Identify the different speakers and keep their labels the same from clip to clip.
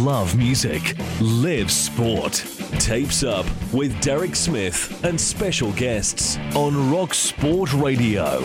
Speaker 1: Love music. Live sport. Tapes Up with Derek Smith and special guests on Rock Sport Radio.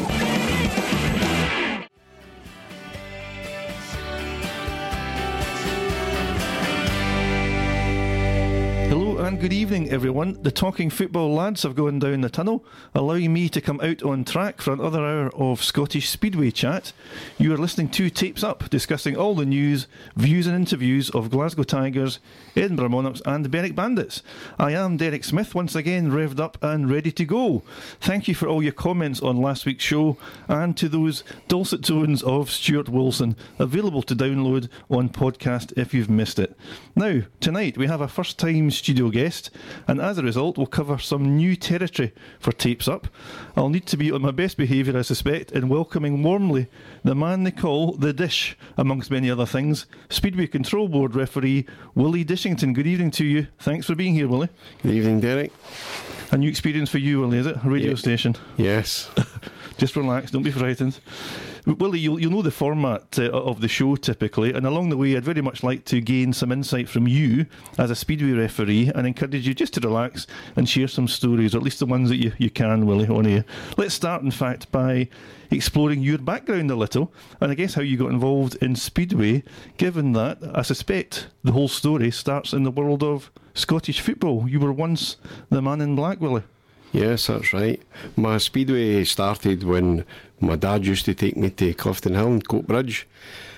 Speaker 2: Hello and good evening, everyone. The Talking Football lads have gone down the tunnel, allowing me to come out on track for another hour of Scottish Speedway chat. You are listening to Tapes Up, discussing all the news, views and interviews of Glasgow Tigers, Edinburgh Monarchs and Berwick Bandits. I am Derek Smith, once again revved up and ready to go. Thank you for all your comments on last week's show and to those dulcet tones of Stuart Wilson, available to download on podcast if you've missed it. Now, tonight we have a first time studio guest, and as a result we'll cover some new territory for Tapes Up. I'll need to be on my best behaviour, I suspect, in welcoming warmly the man they call The Dish, amongst many other things, Speedway Control Board referee Willie Dishington. Good evening to you. Thanks for being here, Willie.
Speaker 3: Good evening, Derek.
Speaker 2: A new experience for you, Willie, is it? A radio station?
Speaker 3: Yes.
Speaker 2: Just relax, don't be frightened. Willie, you'll know the format of the show typically, and along the way I'd very much like to gain some insight from you as a Speedway referee and encourage you just to relax and share some stories, or at least the ones that you can, Willie, on here. Let's start, in fact, by exploring your background a little, and I guess how you got involved in Speedway, given that I suspect the whole story starts in the world of Scottish football. You were once the man in black, Willie.
Speaker 3: Yes, that's right. My Speedway started when my dad used to take me to Clifton Hill and Coatbridge.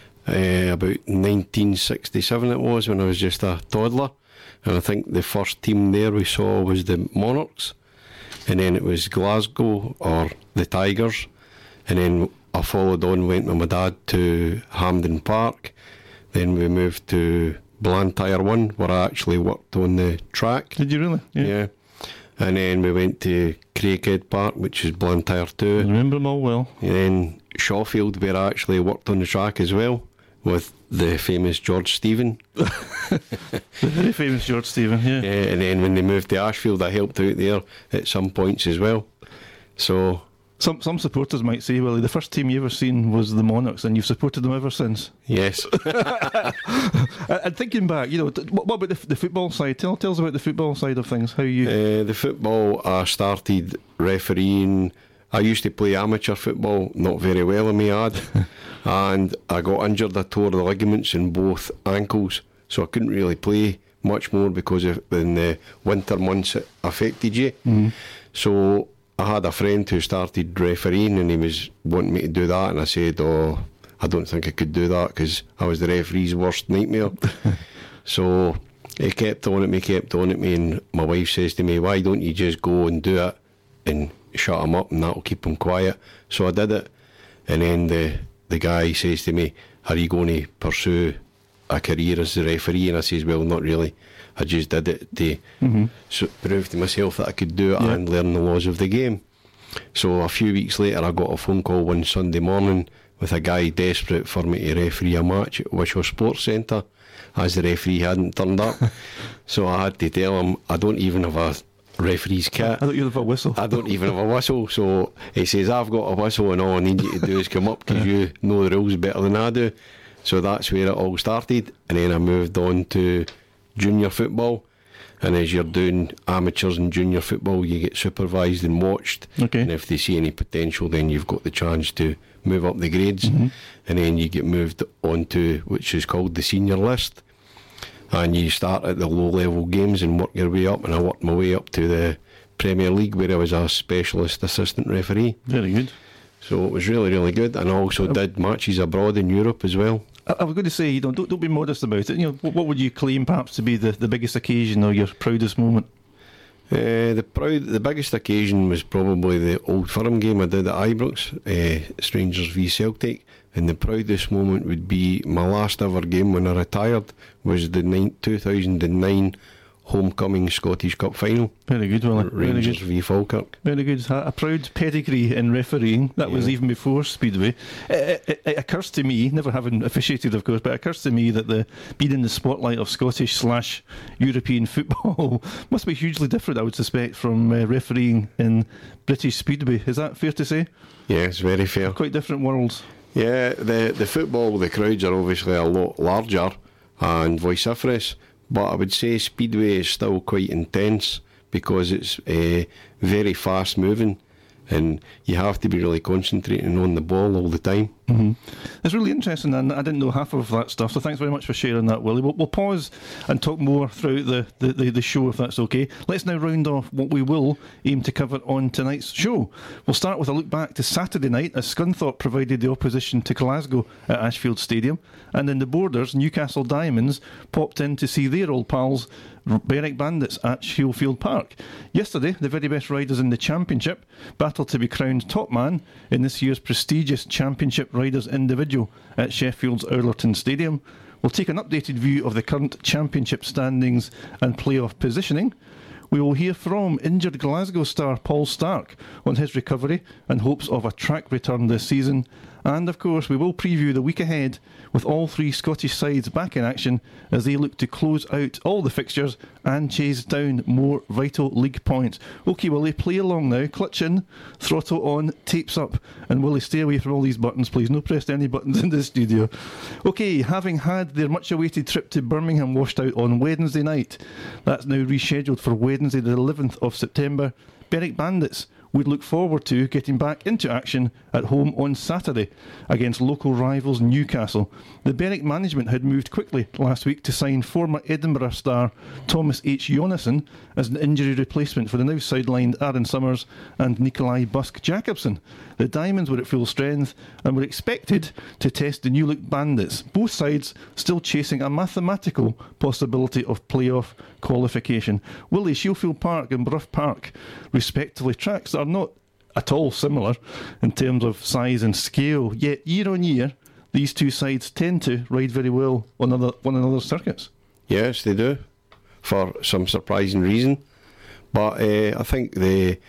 Speaker 3: About 1967 it was, when I was just a toddler. And I think the first team there we saw was the Monarchs. And then it was Glasgow, or the Tigers. And then I followed on, went with my dad to Hampden Park. Then we moved to Blantyre 1, where I actually worked on the track.
Speaker 2: Did you really?
Speaker 3: Yeah. And then we went to Craighead Park, which is Blantyre 2.
Speaker 2: I remember them all well.
Speaker 3: And then Shawfield, where I actually worked on the track as well, with the famous George Stephen.
Speaker 2: The very famous George Stephen, yeah.
Speaker 3: Yeah. And then when they moved to Ashfield, I helped out there at some points as well. So
Speaker 2: Some supporters might say, Willie, the first team you ever seen was the Monarchs, and you've supported them ever since.
Speaker 3: yes.
Speaker 2: And thinking back, what about the football side? Tell us about the football side of things. How you?
Speaker 3: The football, I started refereeing. I used to play amateur football, not very well, I may add, and I got injured. I tore the ligaments in both ankles, so I couldn't really play much more because in the winter months it affected you. Mm-hmm. So I had a friend who started refereeing, and he was wanting me to do that, and I said, I don't think I could do that because I was the referee's worst nightmare. So he kept on at me, and my wife says to me, why don't you just go and do it and shut him up, and that'll keep him quiet. So I did it, and then the guy says to me, are you going to pursue a career as a referee? And I says, well, not really. I just did it to prove to myself that I could do it and learn the laws of the game. So a few weeks later I got a phone call one Sunday morning with a guy desperate for me to referee a match at Wishaw Sports Centre, as the referee hadn't turned up. So I had to tell him, I don't even have a referee's kit.
Speaker 2: I thought you have a whistle.
Speaker 3: I don't even have a whistle. So he says, I've got a whistle, and all I need you to do is come up because you know the rules better than I do. So that's where it all started, and then I moved on to junior football, and as you're doing amateurs and junior football, you get supervised and watched, and if they see any potential, then you've got the chance to move up the grades, and then you get moved on to, which is called the senior list, and you start at the low level games and work your way up, and I worked my way up to the Premier League, where I was a specialist assistant referee.
Speaker 2: Very good.
Speaker 3: So it was really, really good, and I also did matches abroad in Europe as well.
Speaker 2: I was going to say, don't be modest about it. What would you claim perhaps to be the biggest occasion or your proudest moment?
Speaker 3: The biggest occasion was probably the Old Firm game I did at Ibrox, Strangers v Celtic, and the proudest moment would be my last ever game when I retired was the 2009 homecoming Scottish Cup final.
Speaker 2: Very good, Willie.
Speaker 3: Rangers v Falkirk.
Speaker 2: Very good. A proud pedigree in refereeing. That was even before Speedway. It occurs to me, never having officiated of course, but it occurs to me that being in the spotlight of Scottish/European football must be hugely different, I would suspect, from refereeing in British Speedway. Is that fair to say?
Speaker 3: Yes, very fair.
Speaker 2: Quite different worlds.
Speaker 3: Yeah, the football, the crowds are obviously a lot larger, and vociferous, but I would say Speedway is still quite intense because it's very fast moving, and you have to be really concentrating on the ball all the time.
Speaker 2: Mm-hmm. It's really interesting, and I didn't know half of that stuff, so thanks very much for sharing that, Willie. We'll pause and talk more throughout the show, if that's okay. Let's now round off what we will aim to cover on tonight's show. We'll start with a look back to Saturday night, as Scunthorpe provided the opposition to Glasgow at Ashfield Stadium, and in the Borders, Newcastle Diamonds popped in to see their old pals Berwick Bandits at Shielfield Park. Yesterday, the very best riders in the Championship battled to be crowned top man in this year's prestigious Championship Riders Individual at Sheffield's Ourlerton Stadium. We'll take an updated view of the current Championship standings and playoff positioning. We will hear from injured Glasgow star Paul Stark on his recovery and hopes of a track return this season. And of course, we will preview the week ahead with all three Scottish sides back in action as they look to close out all the fixtures and chase down more vital league points. OK, Willie, play along now. Clutch in, throttle on, tapes up. And Willie, stay away from all these buttons, please. No press any buttons in the studio. OK, having had their much-awaited trip to Birmingham washed out on Wednesday night, that's now rescheduled for Wednesday the 11th of September. Berwick Bandits would look forward to getting back into action at home on Saturday against local rivals Newcastle. The Berwick management had moved quickly last week to sign former Edinburgh star Thomas H. Jonassen as an injury replacement for the now sidelined Aaron Summers and Nikolai Busk-Jacobson. The Diamonds were at full strength and were expected to test the New Look Bandits, both sides still chasing a mathematical possibility of playoff qualification. Willie, Shielfield Park and Brough Park, respectively, tracks that are not at all similar in terms of size and scale, yet year on year these two sides tend to ride very well on one another's circuits.
Speaker 3: Yes, they do, for some surprising reason. But I think the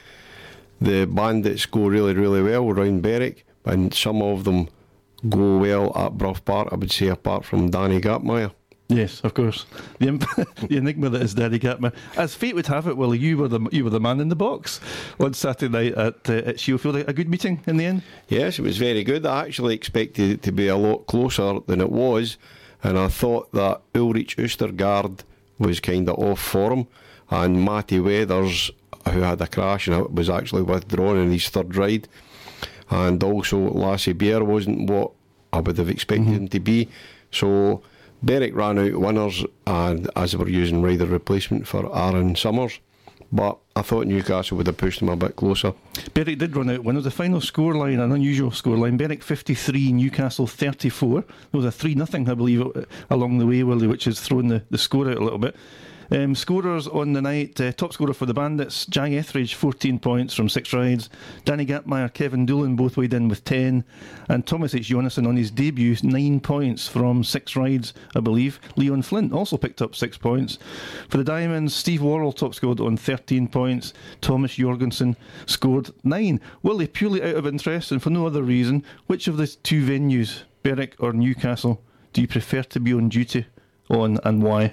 Speaker 3: Bandits go really, really well around Berwick, and some of them go well at Brough Park, I would say, apart from Danny Gapmeyer.
Speaker 2: Yes, of course. The enigma that is Danny Gapmeyer. As fate would have it, Willie, you were the man in the box on Saturday night at Shielfield. A good meeting in the end?
Speaker 3: Yes, it was very good. I actually expected it to be a lot closer than it was, and I thought that Ulrich Oostergaard was kind of off form, and Matty Weathers, who had a crash and was actually withdrawn in his third ride, and also Lassie Bear wasn't what I would have expected him to be. So Berwick ran out winners, and as they were using rider replacement for Aaron Summers, but I thought Newcastle would have pushed them a bit closer.
Speaker 2: Berwick did run out winners. The final scoreline, an unusual scoreline, Berwick 53, Newcastle 34. There was a 3-0, I believe, along the way, Willie, which has thrown the score out a little bit. Scorers on the night, top scorer for the Bandits, Jai Etheridge, 14 points from 6 rides. Danny Gapmeyer, Kevin Doolan both weighed in with 10. And Thomas H. Jonassen on his debut, 9 points from 6 rides, I believe. Leon Flint also picked up 6 points. For the Diamonds, Steve Worrell top scored on 13 points. Thomas Jorgensen scored 9. Willie, purely out of interest and for no other reason, which of the two venues, Berwick or Newcastle, do you prefer to be on duty on, and why?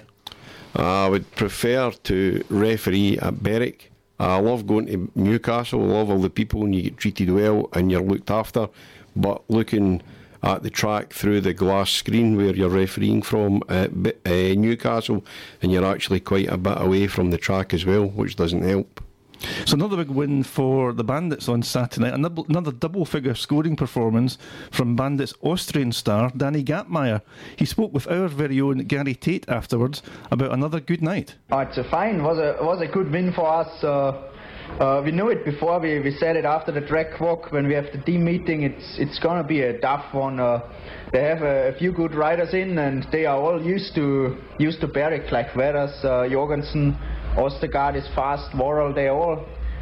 Speaker 3: I would prefer to referee at Berwick. I love going to Newcastle, I love all the people and you get treated well and you're looked after, but looking at the track through the glass screen where you're refereeing from at Newcastle, and you're actually quite a bit away from the track as well, which doesn't help.
Speaker 2: So another big win for the Bandits on Saturday night. Another double-figure scoring performance from Bandits Austrian star Danny Gapmeyer. He spoke with our very own Gary Tate afterwards about another good night.
Speaker 4: It's fine. It was a good win for us. We knew it before. We said it after the track walk when we have the team meeting. It's gonna be a tough one. They have a few good riders in, and they are all used to Berwick, like Weathers, Jorgensen. Oostergaard is fast, Worrell, they all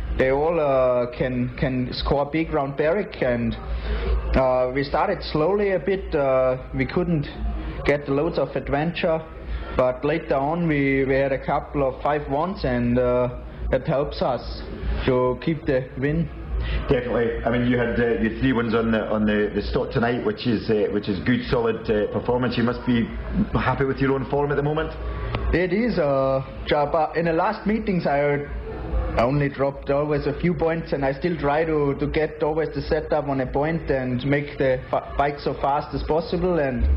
Speaker 4: can score big round Berwick, and we started slowly a bit. We couldn't get loads of adventure, but later on we had a couple of 5-1s, and that helps us to keep the win.
Speaker 5: Definitely. I mean, you had 3 wins on the start tonight, which is good, solid performance. You must be happy with your own form at the moment.
Speaker 4: It is. In the last meetings, I only dropped always a few points, and I still try to get always the setup on a point and make the bike so fast as possible. And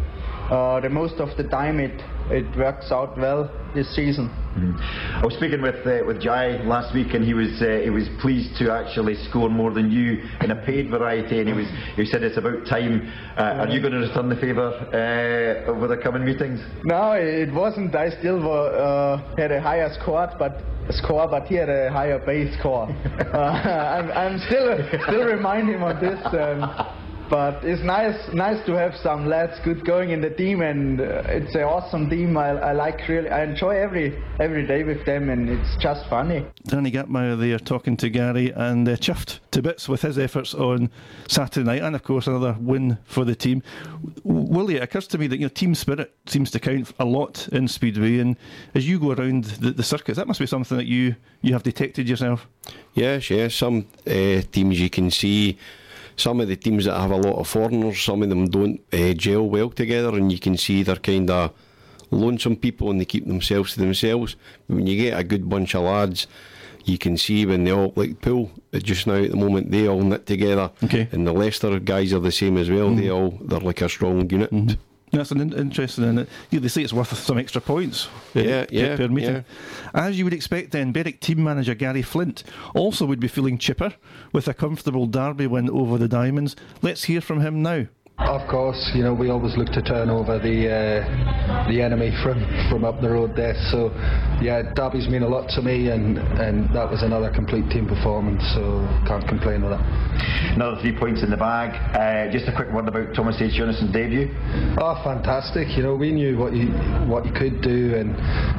Speaker 4: the most of the time it works out well this season.
Speaker 5: I was speaking with Jai last week, and he was pleased to actually score more than you in a paid variety, and he said it's about time. Are you going to return the favour over the coming meetings?
Speaker 4: No, it wasn't. I still had a higher score, but he had a higher base score. I'm still remind him of this. But it's nice to have some lads good going in the team, and it's an awesome team. I enjoy every day with them, and it's just funny.
Speaker 2: Danny Gatmire there talking to Gary, and chuffed to bits with his efforts on Saturday night, and of course another win for the team. Willie, it occurs to me that team spirit seems to count a lot in Speedway, and as you go around the circuits, that must be something that you have detected yourself.
Speaker 3: Yes. Some teams you can see. Some of the teams that have a lot of foreigners, some of them don't gel well together, and you can see they're kind of lonesome people and they keep themselves to themselves. But when you get a good bunch of lads, you can see when they all, like Poole, just now at the moment, they all knit together.
Speaker 2: Okay.
Speaker 3: And the Leicester guys are the same as well. They're like a strong unit.
Speaker 2: Mm-hmm. That's an interesting, and they say it's worth some extra points per meeting.
Speaker 3: Yeah.
Speaker 2: As you would expect then, Berwick team manager Gary Flint also would be feeling chipper with a comfortable derby win over the Diamonds. Let's hear from him now.
Speaker 6: Of course, we always look to turn over the enemy from up the road there. So, derbies mean a lot to me, and that was another complete team performance. So can't complain with that.
Speaker 5: Another 3 points in the bag. Just a quick word about Thomas H. Jonassen's debut.
Speaker 6: Oh, fantastic! We knew what he could do, and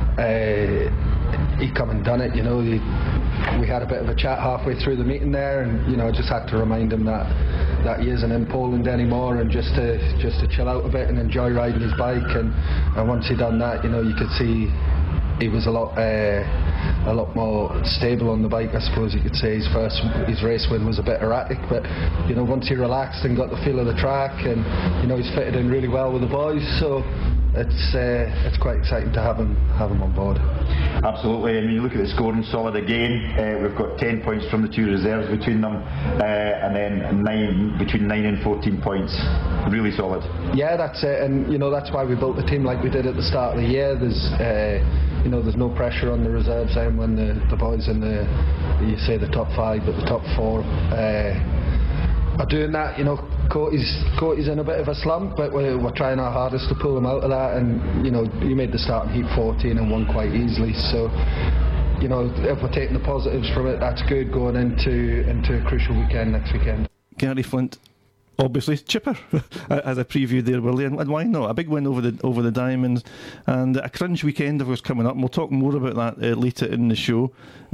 Speaker 6: he come and done it. We had a bit of a chat halfway through the meeting there, and I just had to remind him that he isn't in Poland anymore, and just to chill out a bit and enjoy riding his bike. And once he done that, you could see he was a lot more stable on the bike. I suppose you could say his race win was a bit erratic, but once he relaxed and got the feel of the track, and he's fitted in really well with the boys. So it's quite exciting to have him on board.
Speaker 5: Absolutely, and when you look at the scoring, solid again. We've got 10 points from the two reserves between them, and then between 9 and 14 points. Really solid. Yeah,
Speaker 6: that's it, and that's why we built the team like we did at the start of the year. There's no pressure on the reserves then when the boys in the top 5, but the top 4 are doing that. Courtney's in a bit of a slump, but we're trying our hardest to pull him out of that, and he made the starting heat 14 and won quite easily. So if we're taking the positives from it, that's good going into a crucial weekend next weekend.
Speaker 2: Gary Flint, obviously chipper, as I previewed there, Willie, and why not? A big win over the Diamonds, and a crunch weekend of course coming up, and we'll talk more about that later in the show.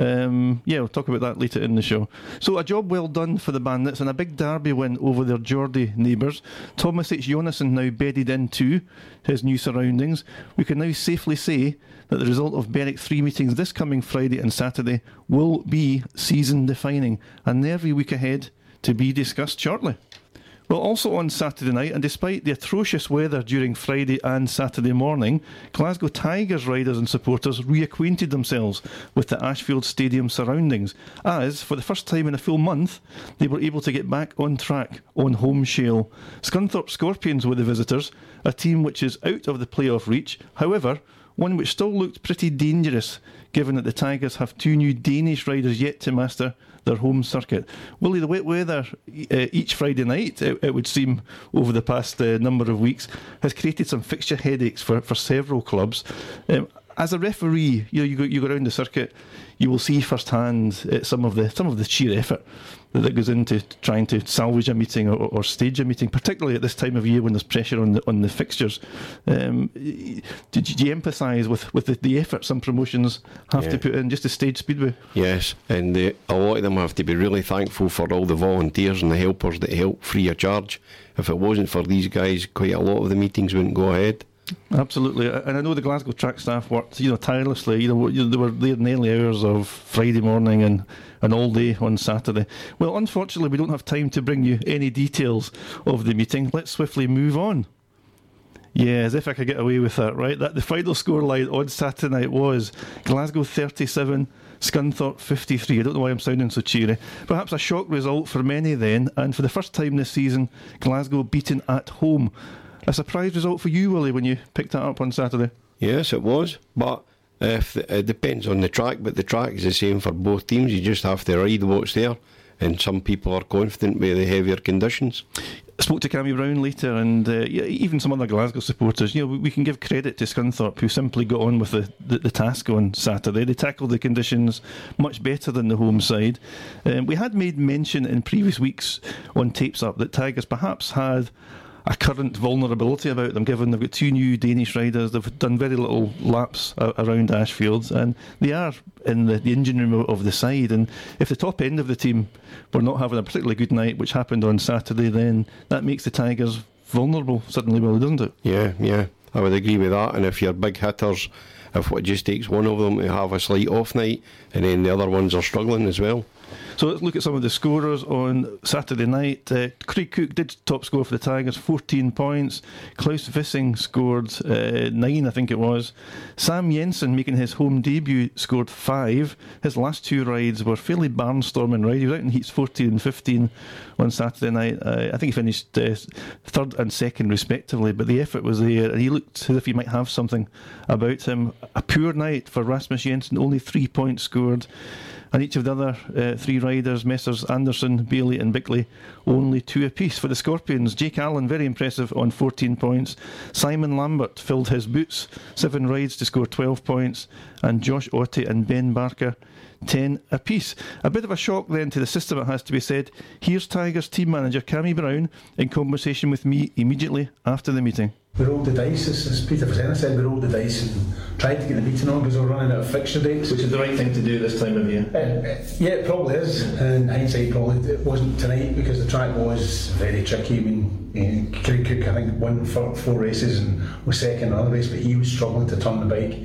Speaker 2: We'll talk about that later in the show. So a job well done for the Bandits, and a big derby win over their Geordie neighbours. Thomas H. Jonassen now bedded into his new surroundings. We can now safely say that the result of Berwick's 3 meetings this coming Friday and Saturday will be season defining, and every week ahead to be discussed shortly. Well, also on Saturday night, and despite the atrocious weather during Friday and Saturday morning, Glasgow Tigers riders and supporters reacquainted themselves with the Ashfield Stadium surroundings, as, for the first time in a full month, they were able to get back on track on home shale. Scunthorpe Scorpions were the visitors, a team which is out of the playoff reach, however, one which still looked pretty dangerous, given that the Tigers have 2 new Danish riders yet to master their home circuit. Willie, the wet weather each Friday night, it would seem, over the past number of weeks, has created some fixture headaches for several clubs. As a referee, you go around the circuit, you will see firsthand some of the sheer effort that goes into trying to salvage a meeting or stage a meeting, particularly at this time of year when there's pressure on the fixtures. Did you empathise with the effort some promotions have to put in just to stage Speedway?
Speaker 3: Yes, and a lot of them have to be really thankful for all the volunteers and the helpers that help free of charge. If it wasn't for these guys, quite a lot of the meetings wouldn't go ahead.
Speaker 2: Absolutely, and I know the Glasgow track staff worked, tirelessly. They were there in the early hours of Friday morning and all day on Saturday. Well, unfortunately, we don't have time to bring you any details of the meeting. Let's swiftly move on. Yeah, as if I could get away with that, right? That the final scoreline on Saturday night was Glasgow 37, Scunthorpe 53. I don't know why I'm sounding so cheery. Perhaps a shock result for many then, and for the first time this season, Glasgow beaten at home. a surprise result for you, Willie, when you picked that up on Saturday?
Speaker 3: Yes, it was, but it depends on the track, but the track is the same for both teams. You just have to ride what's there, and some people are confident with the heavier conditions.
Speaker 2: I spoke to Cammy Brown later, and even some other Glasgow supporters. We can give credit to Scunthorpe, who simply got on with the task on Saturday. They tackled the conditions much better than the home side. We had made mention in previous weeks on Tapes Up that Tigers perhaps had a current vulnerability about them, given they've got 2 new Danish riders. They've done very little laps around Ashfield, and they are in the engine room of the side. And if the top end of the team were not having a particularly good night, which happened on Saturday, then that makes the Tigers vulnerable suddenly, Willie, doesn't it?
Speaker 3: Yeah, I would agree with that. And if you're big hitters, if it just takes one of them to have a slight off night, and then the other ones are struggling as well.
Speaker 2: So let's look at some of the scorers on Saturday night. Craig Cook did top score for the Tigers, 14 points. Klaus Vissing scored 9, I think it was. Sam Jensen, making his home debut, scored 5. His last 2 rides were fairly barnstorming rides. He was out in heats 14 and 15 on Saturday night. I think he finished 3rd and 2nd respectively, but the effort was there, and he looked as if he might have something about him. A poor night for Rasmus Jensen, only 3 points scored. And each of the other 3 riders, Messrs Anderson, Bailey and Bickley, only 2 apiece. For the Scorpions, Jake Allen, very impressive on 14 points. Simon Lambert filled his boots, 7 rides to score 12 points. And Josh Otte and Ben Barker, 10 apiece. A bit of a shock then to the system, it has to be said. Here's Tigers team manager Cammy Brown in conversation with me immediately after the meeting.
Speaker 7: We rolled the dice, as Peter Fazenda said, we rolled the dice and tried to get the meeting on because we were running out of fixture dates.
Speaker 2: Which is the right thing to do this time of year.
Speaker 7: Yeah, it probably is. In hindsight, probably it wasn't tonight because the track was very tricky. I mean, Craig Cook, I think, won 4 races and was second in another race, but he was struggling to turn the bike.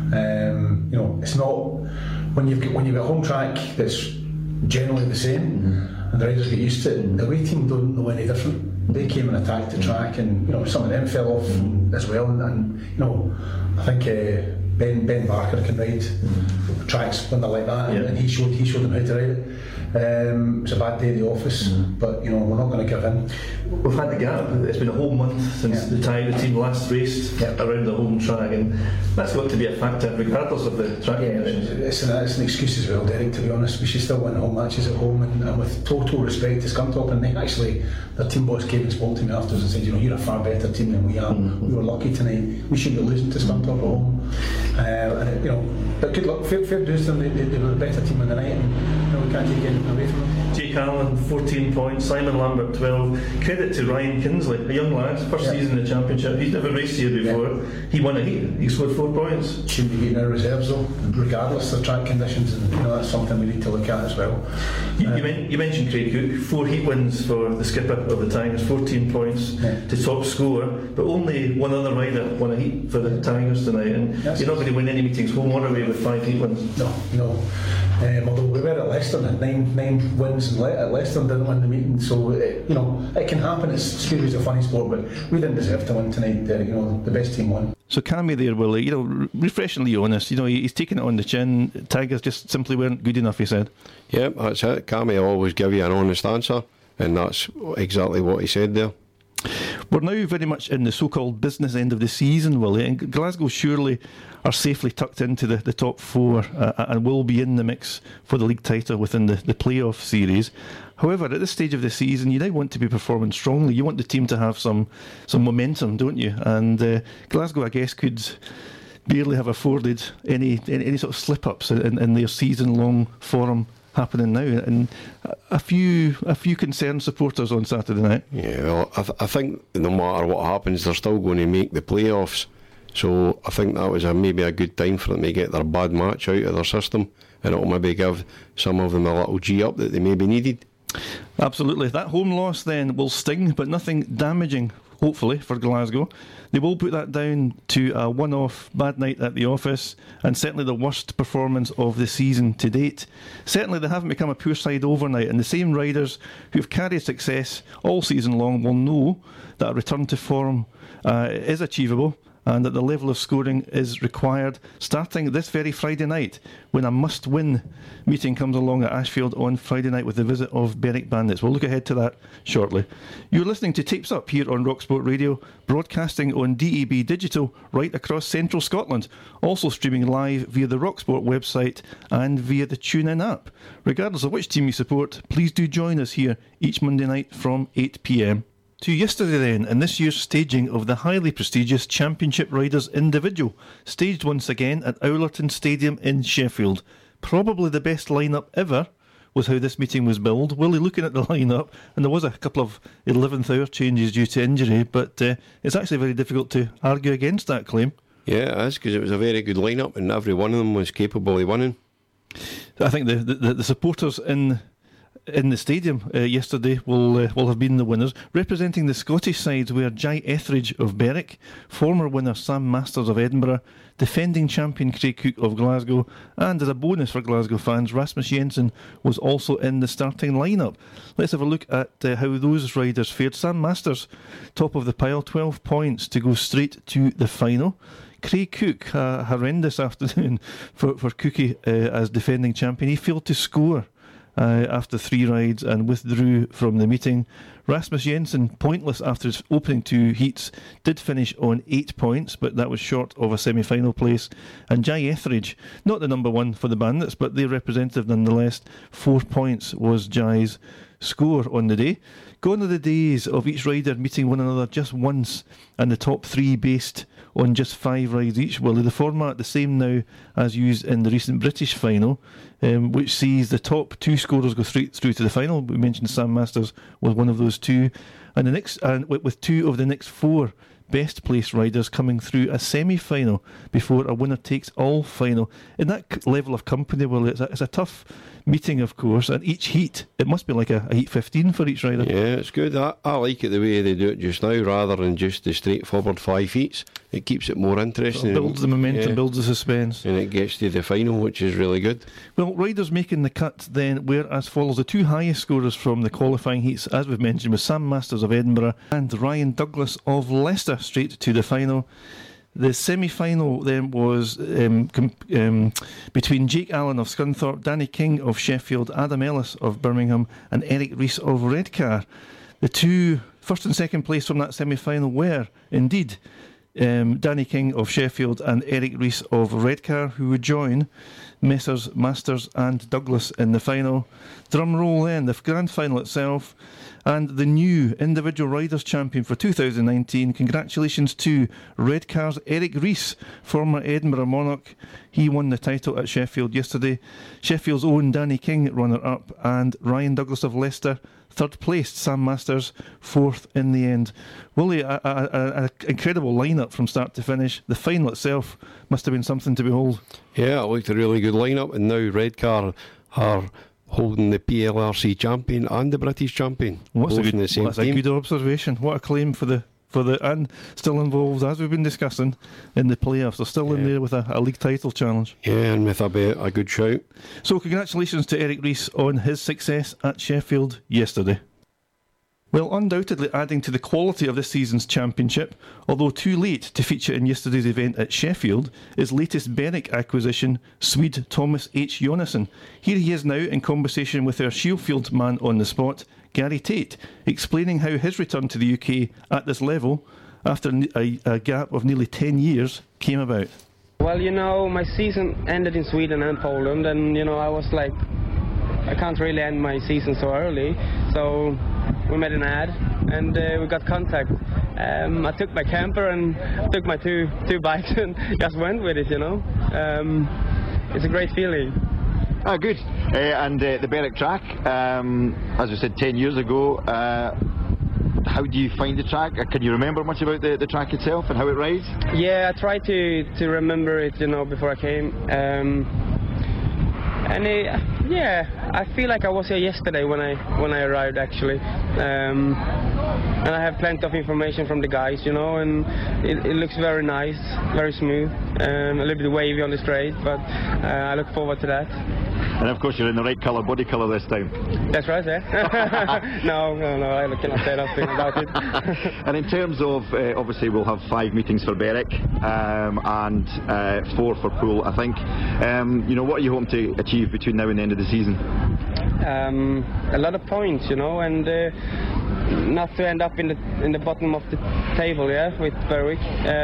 Speaker 7: It's not when you've got a home track that's generally the same, and the riders get used to it. The away team don't know any different. They came and attacked the track, and some of them fell off as well. And I think Ben Barker can ride tracks when they're like that, and he showed them how to ride it. It was a bad day at the office, but we're not going to give in.
Speaker 2: We've had the gap. It's been a whole month since the team last raced around the home track, and that's got to be a factor regardless of the track conditions.
Speaker 7: It's an excuse as well, Derek, to be honest. We should still win home matches at home, and with total respect to Scunthorpe, and actually their team boss came and spoke to me afterwards and said, you're a far better team than we are. We were lucky tonight. We shouldn't be losing to Scunthorpe at home. But good luck, fair dues to them. They were a better team in the night, and we can't take anything away from them.
Speaker 2: Jake Allen, 14 points. Simon Lambert, 12. Credit to Ryan Kinsley, a young lad, first season in the championship. He's never raced here before. He won a heat. He scored 4 points.
Speaker 7: Should be getting our reserves though, regardless of track conditions, and that's something we need to look at as well.
Speaker 2: You mentioned Craig Cook, 4 heat wins for the skipper of the Tigers, 14 points to top score, but only one other rider won a heat for the Tigers tonight, and you're not going to win any meetings home or away with 5 heat wins.
Speaker 7: No. Although we were at Leicester and had 9 wins, and at Leicester didn't win the meeting, so it can happen. Speedway's a funny sport, but we didn't deserve to win tonight. The best team won.
Speaker 2: So Cammy there, Willie, refreshingly honest. He's taken it on the chin. Tigers just simply weren't good enough, he said.
Speaker 3: Yeah, that's it. Cammy will always give you an honest answer, and that's exactly what he said there.
Speaker 2: We're now very much in the so-called business end of the season, Willie, and Glasgow surely are safely tucked into the top 4 and will be in the mix for the league title within the playoff series. However, at this stage of the season, you now want to be performing strongly. You want the team to have some momentum, don't you? And Glasgow, I guess, could barely have afforded any sort of slip-ups in their season-long form happening now, and a few concerned supporters on Saturday night.
Speaker 3: Yeah, well, I think no matter what happens, they're still going to make the playoffs. So I think that was maybe a good time for them to get their bad match out of their system, and it'll maybe give some of them a little G up that they maybe needed.
Speaker 2: Absolutely. That home loss then will sting, but nothing damaging, hopefully, for Glasgow. They will put that down to a one-off bad night at the office, and certainly the worst performance of the season to date. Certainly they haven't become a poor side overnight, and the same riders who have carried success all season long will know that a return to form is achievable, and that the level of scoring is required starting this very Friday night when a must-win meeting comes along at Ashfield on Friday night with the visit of Berwick Bandits. We'll look ahead to that shortly. You're listening to Tapes Up here on Rock Sport Radio, broadcasting on DAB Digital right across central Scotland, also streaming live via the Rock Sport website and via the TuneIn app. Regardless of which team you support, please do join us here each Monday night from 8 p.m. To yesterday then, in this year's staging of the highly prestigious Championship Riders Individual, staged once again at Owlerton Stadium in Sheffield. Probably the best line-up ever was how this meeting was billed. Willie looking at the line-up, and there was a couple of 11th hour changes due to injury, but it's actually very difficult to argue against that claim.
Speaker 3: Yeah, it is, because it was a very good line-up and every one of them was capable of winning.
Speaker 2: I think the supporters in the stadium yesterday will have been the winners. Representing the Scottish sides were Jai Etheridge of Berwick, former winner Sam Masters of Edinburgh, defending champion Craig Cook of Glasgow, and as a bonus for Glasgow fans, Rasmus Jensen was also in the starting lineup. Let's have a look at how those riders fared. Sam Masters, top of the pile, 12 points to go straight to the final. Craig Cook, a horrendous afternoon for Cookie as defending champion. He failed to score after 3 rides and withdrew from the meeting. Rasmus Jensen, pointless after his opening 2 heats, did finish on 8 points, but that was short of a semi-final place. And Jai Etheridge, not the number 1 for the Bandits, but their representative nonetheless, 4 points was Jai's score on the day. Gone are the days of each rider meeting one another just once and the top 3 based on just 5 rides each. Well, the format the same now as used in the recent British final, which sees the top 2 scorers go straight through to the final. We mentioned Sam Masters was one of those 2, and with 2 of the next 4 best placed riders coming through a semi-final before a winner takes all final. In that level of company, well, it's a tough meeting, of course, and each heat, it must be like a heat 15 for each rider.
Speaker 3: Yeah, it's good. I like it the way they do it just now, rather than just the straightforward 5 heats. It keeps it more interesting.
Speaker 2: It builds the momentum, builds the suspense.
Speaker 3: And it gets to the final, which is really good.
Speaker 2: Well, riders making the cut then were as follows. The 2 highest scorers from the qualifying heats, as we've mentioned, was Sam Masters of Edinburgh and Ryan Douglas of Leicester, straight to the final. The semi-final then was between Jake Allen of Scunthorpe, Danny King of Sheffield, Adam Ellis of Birmingham and Eric Rees of Redcar. The 2 first and second place from that semi-final were indeed Danny King of Sheffield and Eric Rees of Redcar, who would join Messrs Masters and Douglas in the final. Drum roll then, the grand final itself, and the new individual riders champion for 2019. Congratulations to Redcar's Eric Rees, former Edinburgh Monarch. He won the title at Sheffield yesterday. Sheffield's own Danny King, runner-up, and Ryan Douglas of Leicester, third placed. Sam Masters, 4th in the end. Willie, an incredible lineup from start to finish. The final itself must have been something to behold.
Speaker 3: Yeah, it looked a really good lineup, and now Redcar are holding the PLRC champion and the British champion.
Speaker 2: That's a good observation. What a claim for the and still involved, as we've been discussing, in the playoffs. They're still in there with a league title challenge.
Speaker 3: Yeah, and with a good shout.
Speaker 2: So congratulations to Eric Rees on his success at Sheffield yesterday. Well, undoubtedly adding to the quality of this season's championship, although too late to feature in yesterday's event at Sheffield, is latest Berwick acquisition, Swede Thomas H. Jonassen. Here he is now in conversation with our Sheffield man on the spot, Gary Tate, explaining how his return to the UK at this level, after a gap of nearly 10 years, came about.
Speaker 8: Well, my season ended in Sweden and Poland, and, I was like, I can't really end my season so early, so we made an ad and we got contact. I took my camper and took my two bikes and just went with it, It's a great feeling.
Speaker 5: Ah, good. And the Berwick track, as we said 10 years ago, how do you find the track? Can you remember much about the track itself and how it rides?
Speaker 8: Yeah, I tried to remember it, before I came. I feel like I was here yesterday when I arrived, actually. And I have plenty of information from the guys, and it looks very nice, very smooth, a little bit wavy on the straight, but I look forward to that.
Speaker 5: And of course you're in the right colour, body colour this time.
Speaker 8: That's right, yeah. No, I cannot say nothing about it.
Speaker 5: And in terms of, obviously we'll have 5 meetings for Berwick and 4 for Poole, I think. What are you hoping to achieve between now and the end of the season?
Speaker 8: A lot of points, and not to end up in the bottom of the table, with Berwick.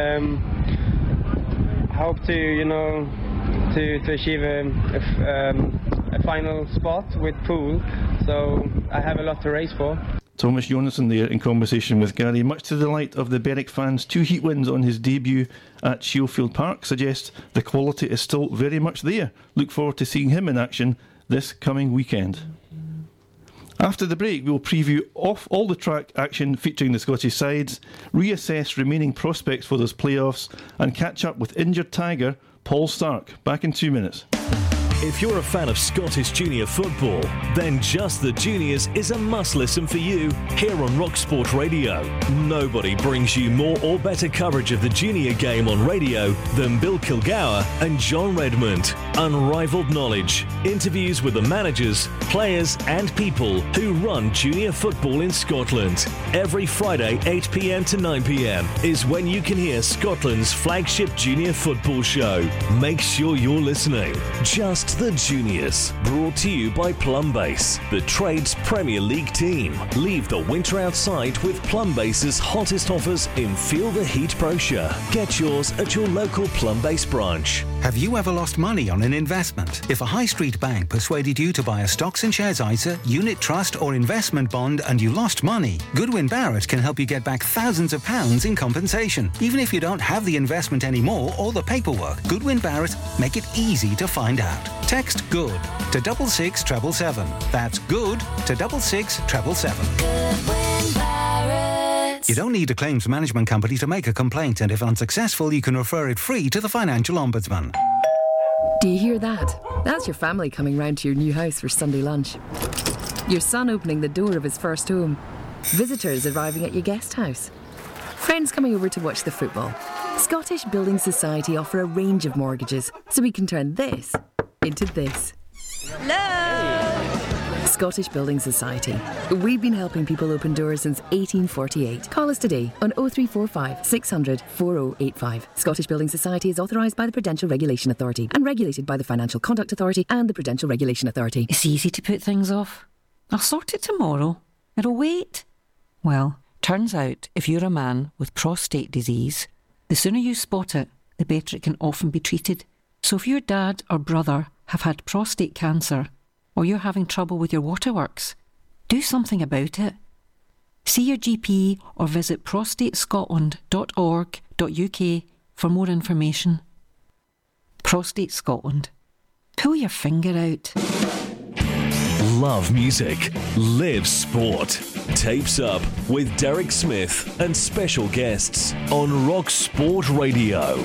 Speaker 8: Hope to achieve a final spot with Poole, so I have a lot to race for.
Speaker 2: Thomas Jonassen there in conversation with Gary. Much to the delight of the Berwick fans, 2 heat wins on his debut at Shielfield Park suggest the quality is still very much there. Look forward to seeing him in action this coming weekend. After the break, we'll preview off all the track action featuring the Scottish sides, reassess remaining prospects for those playoffs, and catch up with injured Tiger Paul Stark. Back in 2 minutes.
Speaker 1: If you're a fan of Scottish junior football, then Just the Juniors is a must listen for you here on Rock Sport Radio. Nobody brings you more or better coverage of the junior game on radio than Bill Kilgour and John Redmond. Unrivaled knowledge, interviews with the managers, players and people who run junior football in Scotland. Every Friday 8 p.m. to 9 p.m. is when you can hear Scotland's flagship junior football show. Make sure you're listening. Just the Juniors, brought to you by Plumbase, the trade's Premier League team. Leave the winter outside with Plumbase's hottest offers in Feel the Heat brochure. Get yours at your local Plumbase branch.
Speaker 9: Have you ever lost money on an investment? If a high street bank persuaded you to buy a stocks and shares ISA, unit trust or investment bond and you lost money, Goodwin Barrett can help you get back thousands of pounds in compensation. Even if you don't have the investment anymore or the paperwork, Goodwin Barrett make it easy to find out. Text GOOD to 66777. That's GOOD to 66777. You don't need a claims management company to make a complaint, and if unsuccessful, you can refer it free to the Financial Ombudsman.
Speaker 10: Do you hear that? That's your family coming round to your new house for Sunday lunch. Your son opening the door of his first home. Visitors arriving at your guest house. Friends coming over to watch the football. Scottish Building Society offer a range of mortgages, so we can turn this into this.
Speaker 11: Hello!
Speaker 10: Scottish Building Society. We've been helping people open doors since 1848. Call us today on 0345 600 4085. Scottish Building Society is authorised by the Prudential Regulation Authority and regulated by the Financial Conduct Authority and the Prudential Regulation Authority.
Speaker 11: It's easy to put things off. I'll sort it tomorrow. It'll wait. Well, turns out if you're a man with prostate disease, the sooner you spot it, the better it can often be treated. So if your dad or brother have had prostate cancer, or you're having trouble with your waterworks, do something about it. See your GP or visit prostatescotland.org.uk for more information. Prostate Scotland. Pull your finger out.
Speaker 1: Love music, live sport. Tapes Up with Derek Smith and special guests on Rock Sport Radio.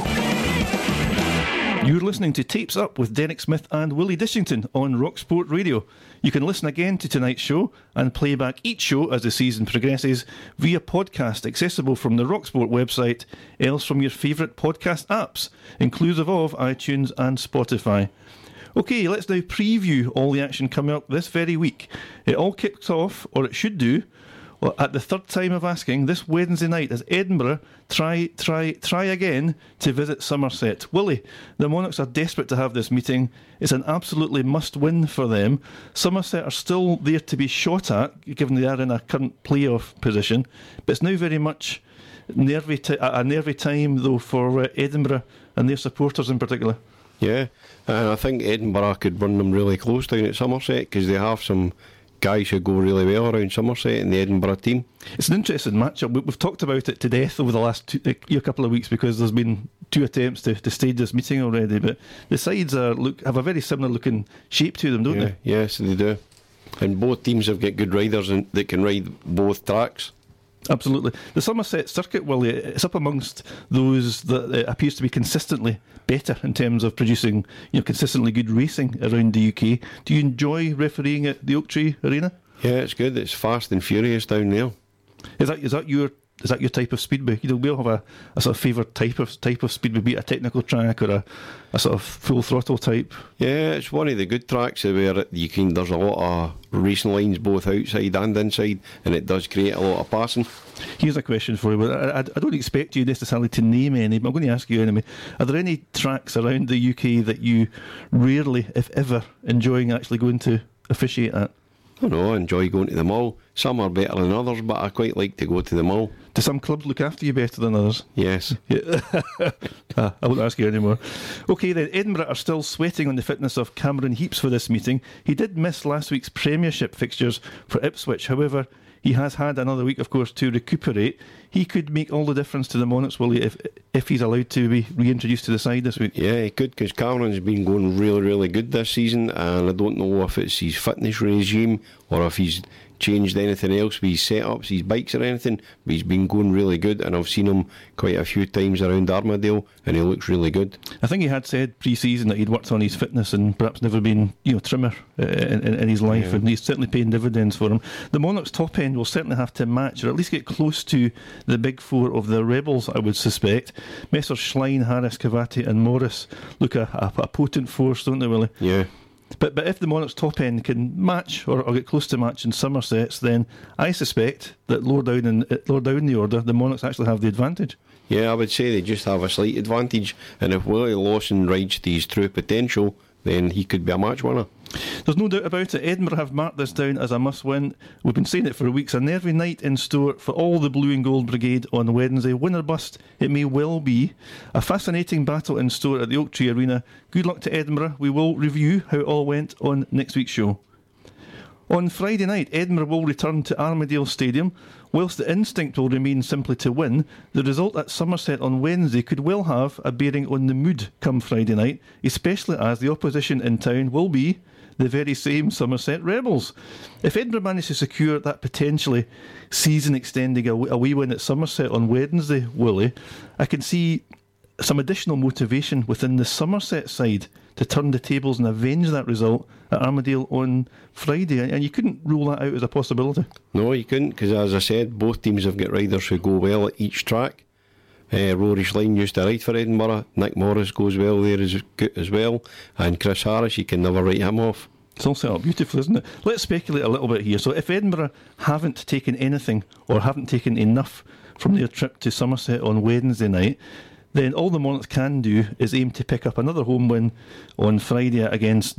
Speaker 2: You're listening to Tapes Up with Derek Smith and Willie Dishington on Rock Sport Radio. You can listen again to tonight's show and play back each show as the season progresses via podcast accessible from the Rock Sport website, else from your favourite podcast apps, inclusive of iTunes and Spotify. OK, let's now preview all the action coming up this very week. It all kicks off, or it should do, well, at the third time of asking, this Wednesday night as Edinburgh try again to visit Somerset. Willie, the Monarchs are desperate to have this meeting. It's an absolutely must-win for them. Somerset are still there to be shot at, given they are in a current playoff position. But it's now very much a nervy time, though, for Edinburgh and their supporters in particular.
Speaker 3: Yeah, and I think Edinburgh could run them really close down at Somerset because they have some guys who go really well around Somerset in the Edinburgh team. It's
Speaker 2: an interesting matchup. We've talked about it to death over the last couple of weeks because there's been 2 attempts to stage this meeting already, but the sides have a very similar looking shape to them, don't they?
Speaker 3: Yes, they do. And both teams have got good riders that can ride both tracks.
Speaker 2: Absolutely. The Somerset circuit, Willie, it's up amongst those that appears to be consistently better in terms of producing, consistently good racing around the UK. Do you enjoy refereeing at the Oak Tree Arena?
Speaker 3: Yeah, it's good. It's fast and furious down there.
Speaker 2: Is that your is that your type of speedway? You know, we all have a sort of favoured type of speedway, be it a technical track or a sort of full throttle type.
Speaker 3: Yeah, it's one of the good tracks where there's a lot of racing lines both outside and inside, and it does create a lot of passing.
Speaker 2: Here's a question for you. But I don't expect you necessarily to name any, but I'm going to ask you anyway. Are there any tracks around the UK that you rarely, if ever, enjoying actually going to officiate at?
Speaker 3: I don't know, I enjoy going to them all. Some are better than others, but I quite like to go to them all.
Speaker 2: Do some clubs look after you better than others?
Speaker 3: Yes.
Speaker 2: Yeah. I won't ask you anymore. OK then, Edinburgh are still sweating on the fitness of Cameron Heaps for this meeting. He did miss last week's Premiership fixtures for Ipswich. However, he has had another week, of course, to recuperate. He could make all the difference to the Monarchs, will he, if he's allowed to be reintroduced to the side this week?
Speaker 3: Yeah, he could, because Cameron's been going really, really good this season, and I don't know if it's his fitness regime or if he's changed anything else with his setups, his bikes or anything, but he's been going really good, and I've seen him quite a few times around Armadale, and he looks really good.
Speaker 2: I think he had said pre-season that he'd worked on his fitness and perhaps never been, trimmer in his life, yeah. And he's certainly paying dividends for him. The Monarchs' top end will certainly have to match, or at least get close to the big four of the Rebels, I would suspect. Messrs Schlein, Harris, Cavati and Morris look a potent force, don't they, Willie?
Speaker 3: Yeah.
Speaker 2: But if the Monarchs' top end can match or get close to matching Somerset's, then I suspect that lower down in the order, the Monarchs actually have the advantage.
Speaker 3: Yeah, I would say they just have a slight advantage, and if Willie Lawson rides to his true potential, then he could be a match winner.
Speaker 2: There's no doubt about it. Edinburgh have marked this down as a must-win. We've been saying it for weeks. A nervy night in store for all the Blue and Gold Brigade on Wednesday. Win or bust, it may well be. A fascinating battle in store at the Oak Tree Arena. Good luck to Edinburgh. We will review how it all went on next week's show. On Friday night, Edinburgh will return to Armadale Stadium. Whilst the instinct will remain simply to win, the result at Somerset on Wednesday could well have a bearing on the mood come Friday night, especially as the opposition in town will be the very same Somerset Rebels. If Edinburgh manage to secure that potentially season-extending away win at Somerset on Wednesday, Willie, I can see some additional motivation within the Somerset side to turn the tables and avenge that result at Armadale on Friday, and you couldn't rule that out as a possibility.
Speaker 3: No, you couldn't, because as I said, both teams have got riders who go well at each track. Rory Schlein used to ride for Edinburgh. Nick Morris goes well there as well, and Chris Harris, you can never write him off.
Speaker 2: It's all set up beautifully, isn't it? Let's speculate a little bit here. So if Edinburgh haven't taken anything or haven't taken enough from their trip to Somerset on Wednesday night, then all the Monarchs can do is aim to pick up another home win on Friday against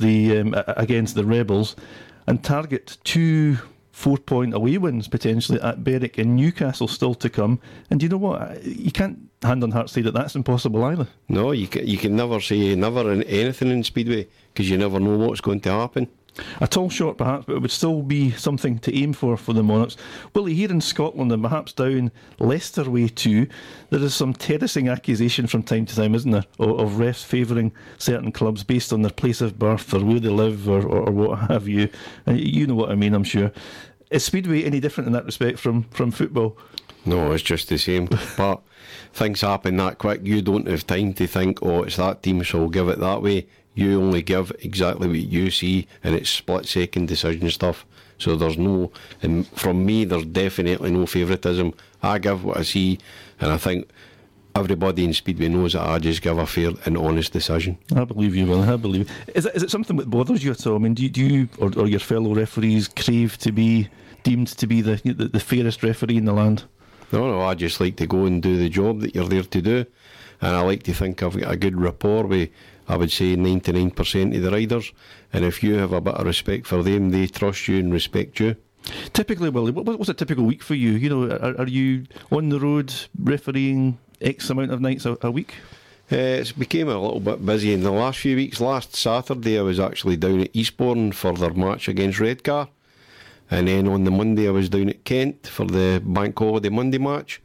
Speaker 2: the Rebels and target 2 4-point away wins potentially at Berwick and Newcastle still to come. And you know what? You can't hand on heart say that that's impossible either.
Speaker 3: No, you can never say never in anything in Speedway, because you never know what's going to happen.
Speaker 2: A tall shot perhaps, but it would still be something to aim for the Monarchs. Willie, here in Scotland and perhaps down Leicester way too, there is some terracing accusation from time to time, isn't there, of refs favouring certain clubs based on their place of birth or where they live or what have you. And you know what I mean, I'm sure. Is Speedway any different in that respect from football?
Speaker 3: No, it's just the same. But things happen that quick. You don't have time to think, oh, it's that team, so we'll give it that way. You only give exactly what you see, and it's split-second decision stuff. So there's no, and from me, there's definitely no favouritism. I give what I see, and I think everybody in Speedway knows that I just give a fair and honest decision.
Speaker 2: I believe you, Will. I believe. Is it something that bothers you at all? I mean, do you or your fellow referees crave to be deemed to be the fairest referee in the land?
Speaker 3: No, I just like to go and do the job that you're there to do, and I like to think I've got a good rapport with, I would say, 99% of the riders, and if you have a bit of respect for them, they trust you and respect you.
Speaker 2: Typically, Willie, what's a typical week for you? You know, are you on the road refereeing X amount of nights a week?
Speaker 3: It's became a little bit busy in the last few weeks. Last Saturday I was actually down at Eastbourne for their match against Redcar, and then on the Monday I was down at Kent for the Bank Holiday Monday match.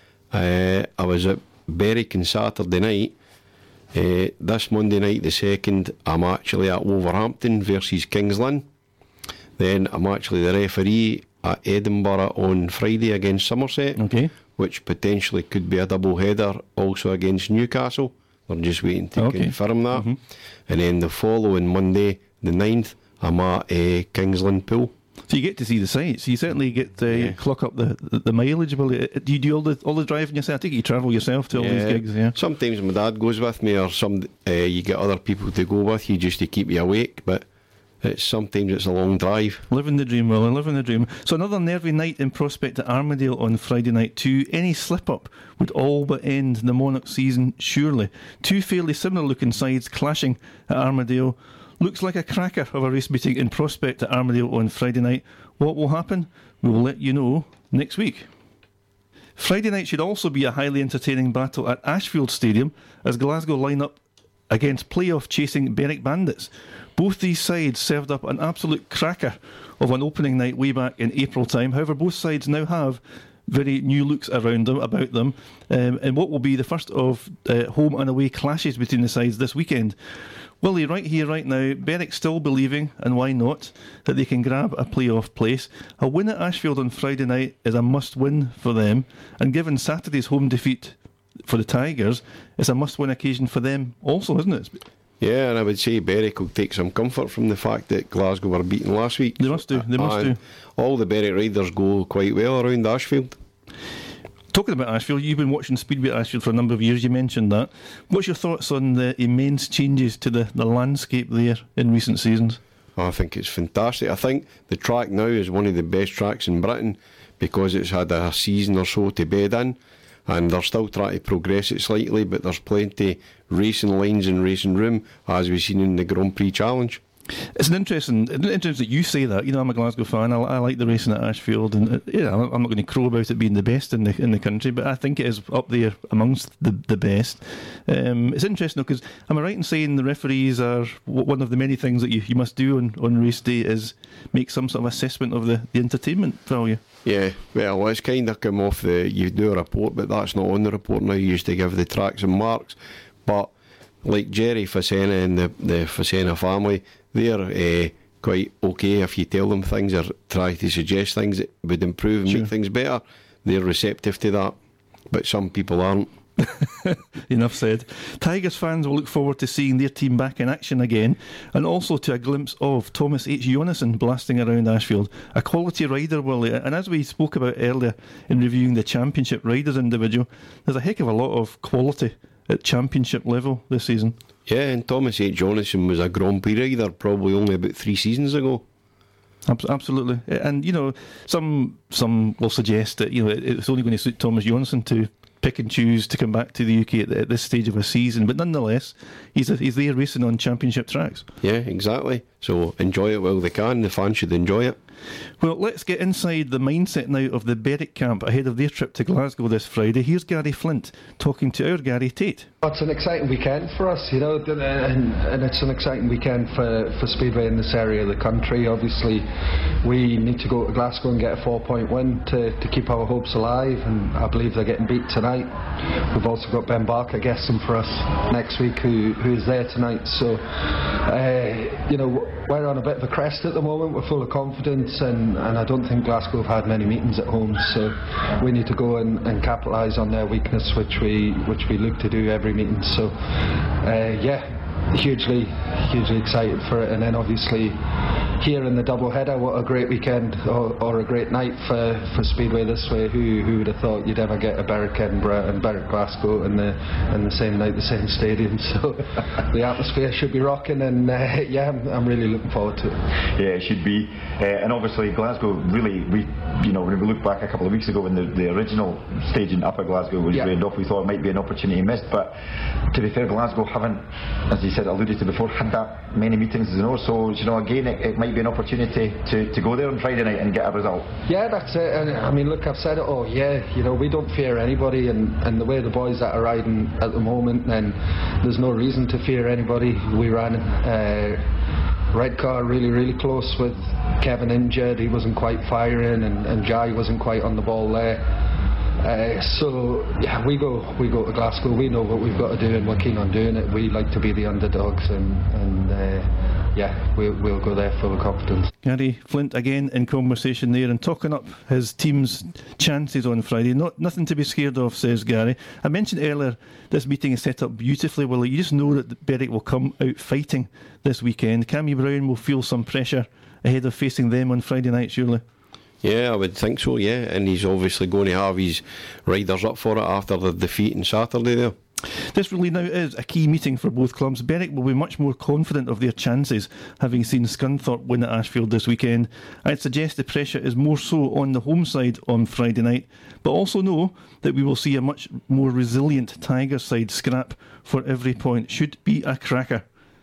Speaker 3: I was at Berwick on Saturday night. This Monday night, the 2nd, I'm actually at Wolverhampton versus Kings Lynn. Then I'm actually the referee at Edinburgh on Friday against Somerset, which potentially could be a double header also against Newcastle. We're just waiting to confirm that. And then the following Monday, the 9th, I'm at Kings Lynn Pool.
Speaker 2: So you get to see the sights. You certainly get to clock up the mileage. Do you do all the driving yourself? I think you travel yourself to all these gigs. Yeah.
Speaker 3: Sometimes my dad goes with me, or you get other people to go with you just to keep you awake. But sometimes it's a long drive.
Speaker 2: Living the dream, Willie, living the dream. So another nervy night in prospect at Armadale on Friday night too. Any slip-up would all but end the Monarch season, surely. Two fairly similar-looking sides clashing at Armadale. Looks like a cracker of a race meeting in prospect at Armadale on Friday night. What will happen? We will let you know next week. Friday night should also be a highly entertaining battle at Ashfield Stadium as Glasgow line up against playoff-chasing Berwick Bandits. Both these sides served up an absolute cracker of an opening night way back in April time. However, both sides now have very new looks about them, and what will be the first of home and away clashes between the sides this weekend. Willie, right here, right now, Berwick still believing, and why not, that they can grab a playoff place. A win at Ashfield on Friday night is a must-win for them, and given Saturday's home defeat for the Tigers, it's a must-win occasion for them also, isn't it?
Speaker 3: Yeah, and I would say Berwick will take some comfort from the fact that Glasgow were beaten last week.
Speaker 2: They must do.
Speaker 3: All the Berwick riders go quite well around Ashfield.
Speaker 2: Talking about Ashfield, you've been watching Speedway at Ashfield for a number of years, you mentioned that. What's your thoughts on the immense changes to the landscape there in recent seasons?
Speaker 3: I think it's fantastic. I think the track now is one of the best tracks in Britain because it's had a season or so to bed in, and they're still trying to progress it slightly, but there's plenty racing lines and racing room, as we've seen in the Grand Prix Challenge.
Speaker 2: It's interesting that you say that. You know, I'm a Glasgow fan. I like the racing at Ashfield, and I'm not going to crow about it being the best in the country, but I think it is up there amongst the best. It's interesting though, because am I right in saying the referees are one of the many things that you must do on race day is make some sort of assessment of the entertainment value?
Speaker 3: Yeah, well, it's kind of come off you do a report, but that's not on the report now. You used to give the tracks and marks, but like Jerry Facena and the Facena family, they're quite okay if you tell them things or try to suggest things that would improve and make things better. They're receptive to that, but some people aren't.
Speaker 2: Enough said. Tigers fans will look forward to seeing their team back in action again, and also to a glimpse of Thomas H. Jonassen blasting around Ashfield. A quality rider, Willie, and as we spoke about earlier in reviewing the Championship Riders individual, there's a heck of a lot of quality at Championship level this season.
Speaker 3: Yeah, and Thomas H. Jonassen was a Grand Prix rider probably only about 3 seasons ago.
Speaker 2: Absolutely. And, you know, some will suggest that, you know, it's only going to suit Thomas Jonassen to pick and choose to come back to the UK at this stage of a season, but nonetheless, he's there racing on championship tracks.
Speaker 3: Yeah, exactly. So enjoy it while they can. The fans should enjoy it.
Speaker 2: Well, let's get inside the mindset now of the Berwick camp ahead of their trip to Glasgow this Friday. Here's Gary Flint talking to our Gary Tate.
Speaker 6: It's an exciting weekend for us, you know, and it's an exciting weekend for Speedway in this area of the country. Obviously, we need to go to Glasgow and get a 4-point win to keep our hopes alive, and I believe they're getting beat tonight. We've also got Ben Barker guessing for us next week, who is there tonight. So, you know, we're on a bit of a crest at the moment. We're full of confidence, and I don't think Glasgow have had many meetings at home, so we need to go and capitalise on their weakness, which we look to do every meeting. So hugely excited for it. And then obviously here in the double header, what a great weekend or a great night for Speedway this way. Who would have thought you'd ever get a Berwick Edinburgh and Berwick Glasgow in the same night, the same stadium? So the atmosphere should be rocking, and I'm really looking forward to it.
Speaker 5: Yeah, it should be. And obviously Glasgow really, when we look back a couple of weeks ago when the original staging up at Glasgow was rained off, we thought it might be an opportunity missed, but to be fair, Glasgow haven't, as you said, alluded to before, had that many meetings, so again it might be an opportunity to go there on Friday night and get a result. Yeah,
Speaker 6: that's it. And I mean, look, I've said it all. We don't fear anybody, and the way the boys that are riding at the moment, then there's no reason to fear anybody. We ran Redcar really close with Kevin injured. He wasn't quite firing, and Jai wasn't quite on the ball there. We go to Glasgow. We know what we've got to do, and we're keen on doing it. We like to be the underdogs, and we'll go there full of confidence.
Speaker 2: Gary Flint again in conversation there and talking up his team's chances on Friday. Nothing to be scared of, says Gary. I mentioned earlier this meeting is set up beautifully. Well, you just know that Berwick will come out fighting this weekend. Cammy Brown will feel some pressure ahead of facing them on Friday night, surely.
Speaker 3: Yeah, I would think so, yeah. And he's obviously going to have his riders up for it after the defeat on Saturday there.
Speaker 2: This really now is a key meeting for both clubs. Berwick will be much more confident of their chances, having seen Scunthorpe win at Ashfield this weekend. I'd suggest the pressure is more so on the home side on Friday night, but also know that we will see a much more resilient Tigers side scrap for every point. Should be a cracker.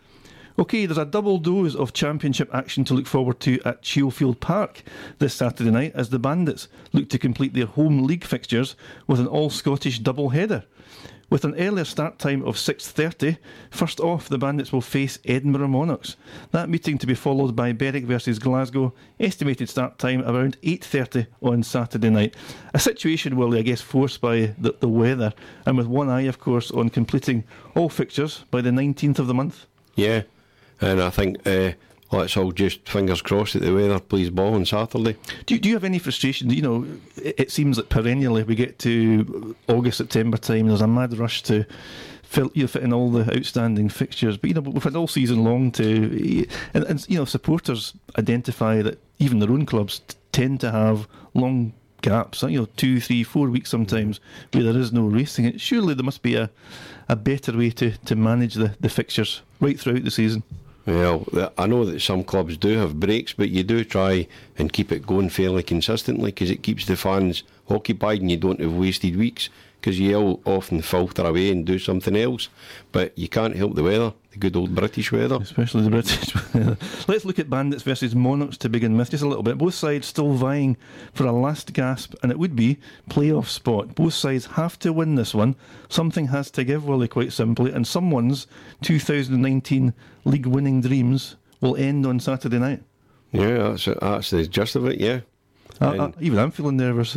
Speaker 2: OK, there's a double dose of championship action to look forward to at Shielfield Park this Saturday night as the Bandits look to complete their home league fixtures with an all-Scottish double-header. With an earlier start time of 6:30, first off the Bandits will face Edinburgh Monarchs. That meeting to be followed by Berwick versus Glasgow, estimated start time around 8:30 on Saturday night. A situation, well, I guess, forced by the weather, and with one eye, of course, on completing all fixtures by the 19th of the month.
Speaker 3: Yeah, and I think let's all just fingers crossed that the weather plays ball on Saturday.
Speaker 2: Do you have any frustration? You know, it seems that perennially we get to August, September time, there's a mad rush to fit in all the outstanding fixtures. But, we've had all season long to... And supporters identify that even their own clubs tend to have long gaps, 2, 3, 4 weeks sometimes, where there is no racing. Surely there must be a better way to manage the fixtures right throughout the season.
Speaker 3: Well, I know that some clubs do have breaks, but you do try and keep it going fairly consistently because it keeps the fans occupied and you don't have wasted weeks, because you often filter away and do something else, but you can't help the weather, the good old British weather.
Speaker 2: Especially the British weather. Let's look at Bandits versus Monarchs to begin with, just a little bit. Both sides still vying for a last gasp, and it would be playoff spot. Both sides have to win this one. Something has to give, Willie, quite simply, and someone's 2019 league winning dreams will end on Saturday night.
Speaker 3: Yeah, that's the gist of it, yeah.
Speaker 2: Even I'm feeling nervous.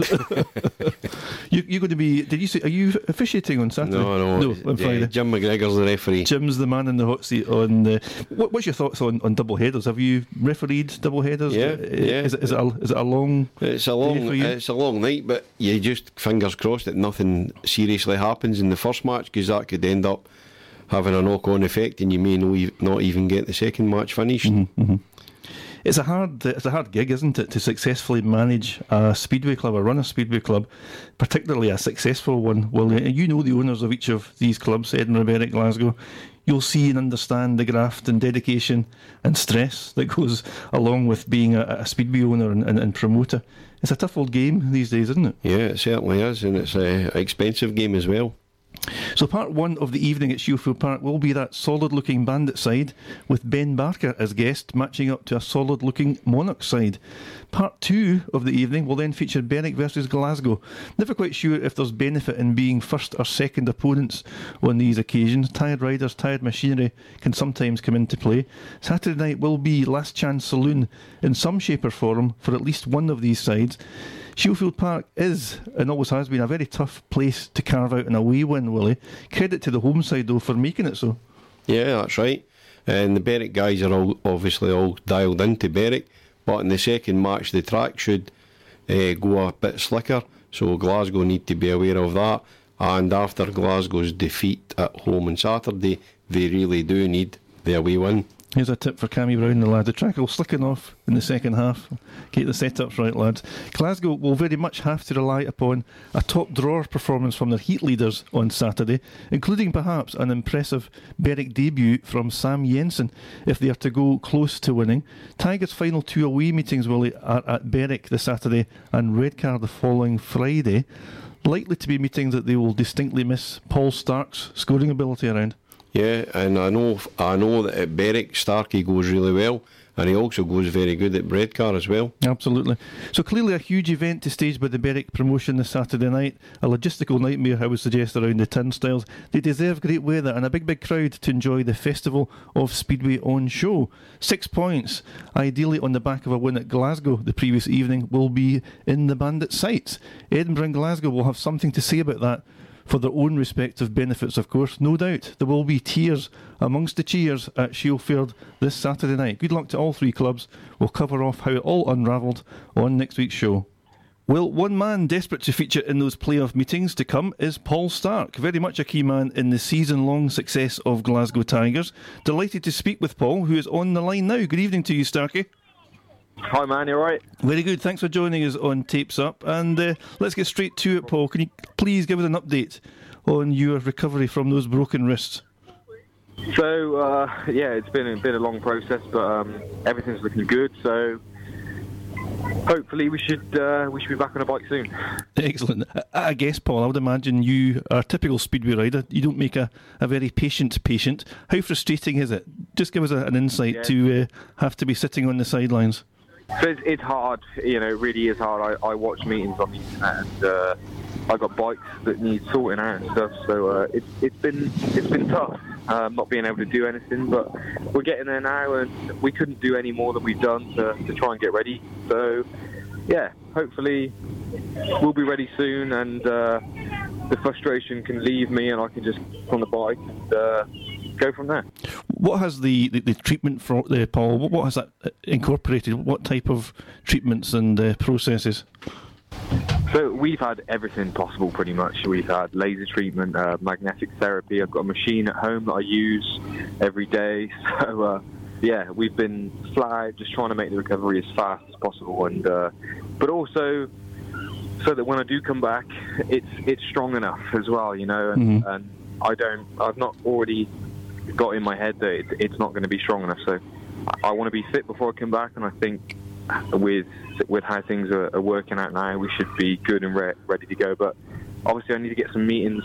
Speaker 2: You're going to be... Did you say... Are you officiating on Saturday?
Speaker 3: No,
Speaker 2: on Friday.
Speaker 3: Jim McGregor's the referee.
Speaker 2: Jim's the man in the hot seat on the... What's your thoughts on double headers? Have you refereed double headers?
Speaker 3: Yeah.
Speaker 2: Is it a long...
Speaker 3: It's a long night, but you just fingers crossed that nothing seriously happens in the first match, because that could end up having a knock-on effect, and you may not even get the second match finished.
Speaker 2: Mm-hmm. It's a hard gig, isn't it, to successfully manage a speedway club or run a speedway club, particularly a successful one. Well, you know the owners of each of these clubs, Edinburgh, Berwick, Glasgow. You'll see and understand the graft and dedication and stress that goes along with being a speedway owner and promoter. It's a tough old game these days, isn't it?
Speaker 3: Yeah, it certainly is, and it's an expensive game as well.
Speaker 2: So part one of the evening at Shielfield Park will be that solid-looking Bandit side with Ben Barker as guest, matching up to a solid-looking Monarch side. Part two of the evening will then feature Berwick versus Glasgow. Never quite sure if there's benefit in being first or second opponents on these occasions. Tired riders, tired machinery can sometimes come into play. Saturday night will be last chance saloon in some shape or form for at least one of these sides. Shielfield Park is, and always has been, a very tough place to carve out an away win, Willie. Credit to the home side, though, for making it so.
Speaker 3: Yeah, that's right. And the Berwick guys are obviously all dialed into Berwick, but in the second match the track should go a bit slicker, so Glasgow need to be aware of that. And after Glasgow's defeat at home on Saturday, they really do need the away win.
Speaker 2: Here's a tip for Cammy Brown, the lad. The track will slicken off in the second half. Get the setups right, lads. Glasgow will very much have to rely upon a top drawer performance from their heat leaders on Saturday, including perhaps an impressive Berwick debut from Sam Jensen if they are to go close to winning. Tigers' final two away meetings, Willie, are at Berwick this Saturday and Redcar the following Friday. Likely to be meetings that they will distinctly miss Paul Stark's scoring ability around.
Speaker 3: Yeah, and I know that at Berwick, Starkey goes really well, and he also goes very good at Redcar as well.
Speaker 2: Absolutely. So clearly a huge event to stage by the Berwick promotion this Saturday night. A logistical nightmare, I would suggest, around the turnstiles. They deserve great weather and a big crowd to enjoy the Festival of Speedway on show. 6 points, ideally on the back of a win at Glasgow the previous evening, will be in the Bandit sights. Edinburgh and Glasgow will have something to say about that for their own respective benefits, of course. No doubt there will be tears amongst the cheers at Shielfield this Saturday night. Good luck to all three clubs. We'll cover off how it all unravelled on next week's show. Well, one man desperate to feature in those playoff meetings to come is Paul Stark, very much a key man in the season-long success of Glasgow Tigers. Delighted to speak with Paul, who is on the line now. Good evening to you, Starky.
Speaker 12: Hi man, you alright?
Speaker 2: Very good, thanks for joining us on Tapes Up. And let's get straight to it, Paul. Can you please give us an update on your recovery from those broken wrists?
Speaker 12: So, it's been a long process, but everything's looking good, so hopefully we should be back on a bike soon.
Speaker 2: Excellent. I guess, Paul, I would imagine you are a typical Speedway rider. You don't make a very patient patient. How frustrating is it? Just give us an insight to have to be sitting on the sidelines.
Speaker 12: So it's hard, it really is hard. I watch meetings on the internet and I got bikes that need sorting out and stuff, so it's been tough not being able to do anything, but we're getting there now and we couldn't do any more than we've done to try and get ready. So yeah, hopefully we'll be ready soon and the frustration can leave me and I can just get on the bike and go from there.
Speaker 2: What has the treatment for Paul? What has that incorporated? What type of treatments and processes?
Speaker 12: So we've had everything possible pretty much. We've had laser treatment, magnetic therapy. I've got a machine at home that I use every day. So we've been flat out just trying to make the recovery as fast as possible, and but also so that when I do come back, it's strong enough as well, and I've not already got in my head that it's not going to be strong enough. So I want to be fit before I come back, and I think with how things are working out now, we should be good and ready to go. But obviously I need to get some meetings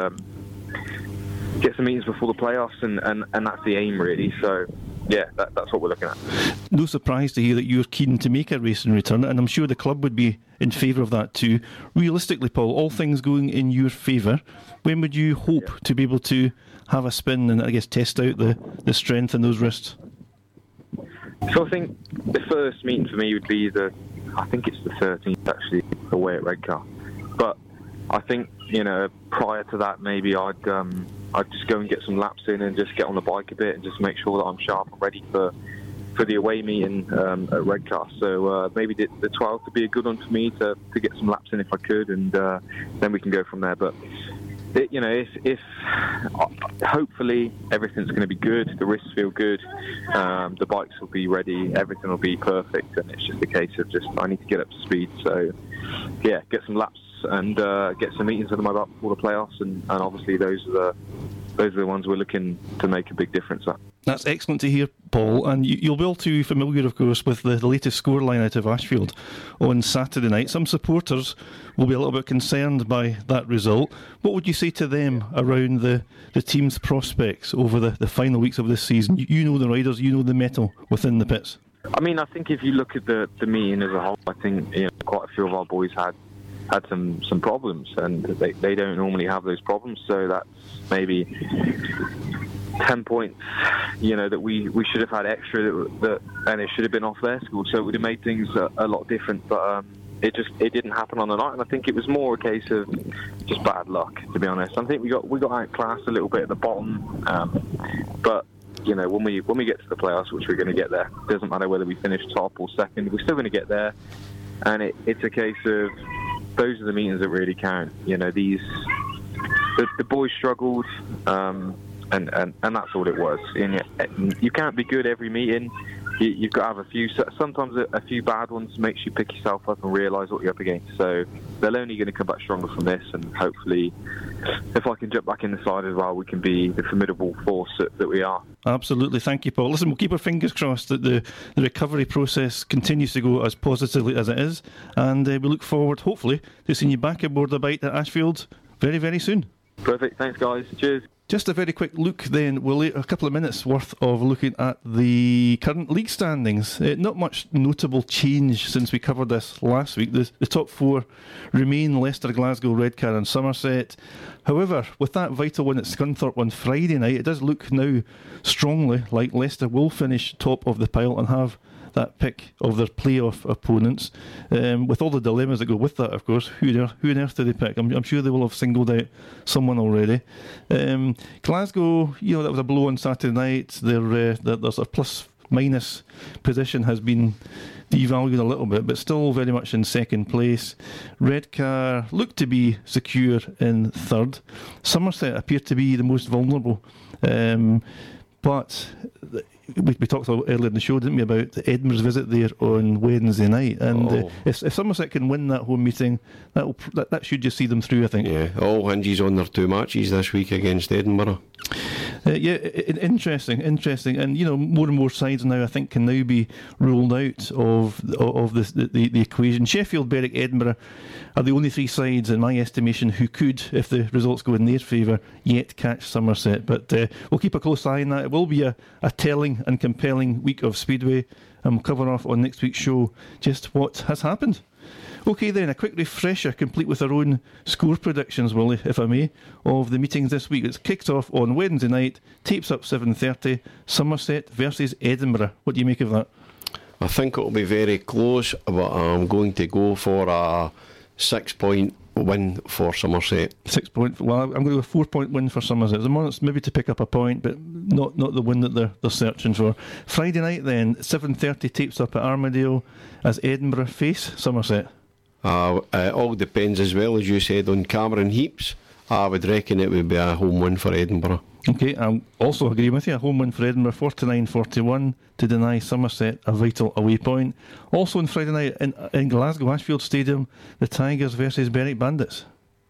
Speaker 12: before the playoffs, and that's the aim really. So yeah, that's what we're looking at.
Speaker 2: No surprise to hear that you're keen to make a racing return, and I'm sure the club would be in favour of that too. Realistically, Paul, all things going in your favour, when would you hope to be able to have a spin and I guess test out the strength in those wrists?
Speaker 12: So I think the first meeting for me would be I think it's the 13th actually, away at Redcar. But I think, prior to that maybe I'd just go and get some laps in and just get on the bike a bit and just make sure that I'm sharp and ready for the away meeting at Redcar. So maybe the 12th would be a good one for me to get some laps in if I could, and then we can go from there. But if hopefully everything's going to be good, the wrists feel good, the bikes will be ready, everything will be perfect, and it's just a case of I need to get up to speed. So yeah, get some laps and get some meetings under my belt before the playoffs, and obviously those are the ones we're looking to make a big difference at.
Speaker 2: That's excellent to hear, Paul, and you'll be all too familiar, of course, with the latest scoreline out of Ashfield on Saturday night. Some supporters will be a little bit concerned by that result. What would you say to them around the team's prospects over the final weeks of this season? You know the riders, you know the mettle within the pits.
Speaker 12: I mean, I think if you look at the meeting as a whole, I think quite a few of our boys had some problems, and they don't normally have those problems, so that's maybe 10 points, that we should have had extra and it should have been off their score, so it would have made things a lot different. But it didn't happen on the night, and I think it was more a case of just bad luck, to be honest. I think we got outclassed a little bit at the bottom, but when we get to the playoffs, which we're going to get there, it doesn't matter whether we finish top or second, we're still going to get there, and it's a case of those are the meetings that really count. The boys struggled, and that's all it was. You can't be good every meeting. You've got to have a few. Sometimes a few bad ones makes you pick yourself up and realise what you're up against. So they're only going to come back stronger from this, and hopefully, if I can jump back in the side as well, we can be the formidable force that we are.
Speaker 2: Absolutely, thank you, Paul. Listen, we'll keep our fingers crossed that the recovery process continues to go as positively as it is, and we look forward, hopefully, to seeing you back aboard the bike at Ashfield very, very soon.
Speaker 12: Perfect, thanks guys, cheers.
Speaker 2: Just a very quick look then, a couple of minutes worth of looking at the current league standings. Not much notable change since we covered this last week. The top four remain Leicester, Glasgow, Redcar and Somerset. However, with that vital win at Scunthorpe on Friday night, it does look now strongly like Leicester will finish top of the pile and have that pick of their playoff opponents, with all the dilemmas that go with that, of course. Who on earth do they pick? I'm sure they will have singled out someone already. Glasgow, that was a blow on Saturday night. Their plus-minus position has been devalued a little bit, but still very much in second place. Redcar looked to be secure in third. Somerset appeared to be the most vulnerable. But we talked earlier in the show, didn't we, about Edinburgh's visit there on Wednesday night. And if Somerset can win that home meeting, that should just see them through, I think.
Speaker 3: Yeah, all hinges on their 2 matches this week against Edinburgh.
Speaker 2: Interesting. And, more and more sides now, I think, can now be ruled out of the equation. Sheffield, Berwick, Edinburgh are the only 3 sides, in my estimation, who could, if the results go in their favour, yet catch Somerset. But we'll keep a close eye on that. It will be a telling and compelling week of Speedway, and we'll cover off on next week's show just what has happened. OK then, a quick refresher, complete with our own score predictions, Willie, if I may, of the meetings this week. It's kicked off on Wednesday night, tapes up 7:30, Somerset versus Edinburgh. What do you make of that?
Speaker 3: I think it'll be very close, but I'm going to go for a 6-point win for Somerset. 6 point. Well, I'm going to go a 4-point win for Somerset. It's maybe to pick up a point, but not the win that they're searching for. Friday night then, 7:30, tapes up at Armadale as Edinburgh face Somerset. It all depends, as well as you said, on Cameron Heaps. I would reckon it would be a home win for Edinburgh. OK, I also agree with you. A home win for Edinburgh, 49-41, to deny Somerset a vital away point. Also on Friday night in Glasgow, Ashfield Stadium, the Tigers versus Berwick Bandits.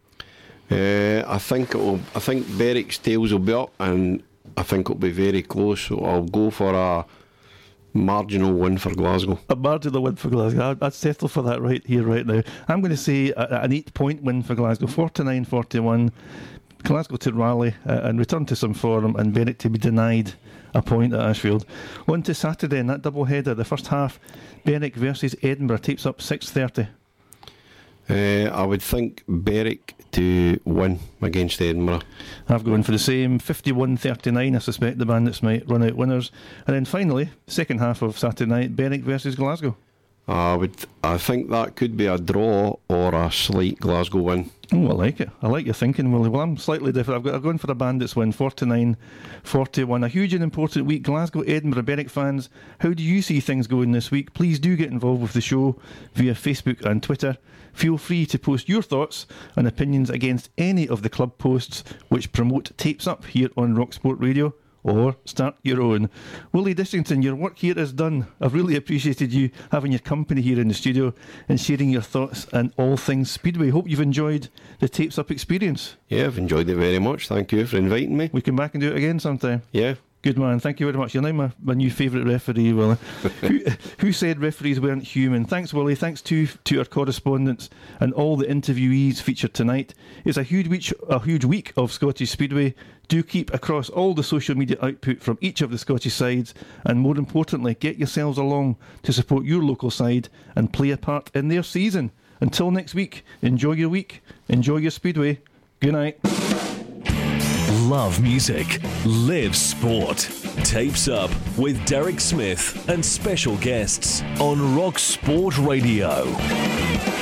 Speaker 3: I think Berwick's tails will be up, and I think it'll be very close. So I'll go for a marginal win for Glasgow. A marginal win for Glasgow. I'd settle for that right here, right now. I'm going to say an 8-point win for Glasgow, 49-41. Glasgow to rally and return to some form, and Berwick to be denied a point at Ashfield. On to Saturday in that double header, the first half, Berwick versus Edinburgh, tapes up 6:30. I would think Berwick to win against Edinburgh. I've gone for the same, 51-39. I suspect the Bandits might run out winners. And then finally, second half of Saturday night, Berwick versus Glasgow. I think that could be a draw or a slight Glasgow win. Oh, I like it. I like your thinking, Willie. Well, I'm slightly different. I've gone for a Bandits win, 49-41. A huge and important week. Glasgow, Edinburgh, Berwick fans, how do you see things going this week? Please do get involved with the show via Facebook and Twitter. Feel free to post your thoughts and opinions against any of the club posts which promote Tapes Up here on Rock Sport Radio, or start your own. Willie Dishington, your work here is done. I've really appreciated you having your company here in the studio and sharing your thoughts and all things Speedway. Hope you've enjoyed the Tapes Up experience. Yeah, I've enjoyed it very much. Thank you for inviting me. We come back and do it again sometime. Yeah. Good man, thank you very much. You're now my new favourite referee, Willie. who said referees weren't human? Thanks, Willie. Thanks to our correspondents and all the interviewees featured tonight. It's a huge week of Scottish Speedway. Do keep across all the social media output from each of the Scottish sides, and more importantly, get yourselves along to support your local side and play a part in their season. Until next week, enjoy your week, enjoy your Speedway. Good night.
Speaker 1: Love music, live sport. Tapes Up with Derek Smith and special guests on Rock Sport Radio.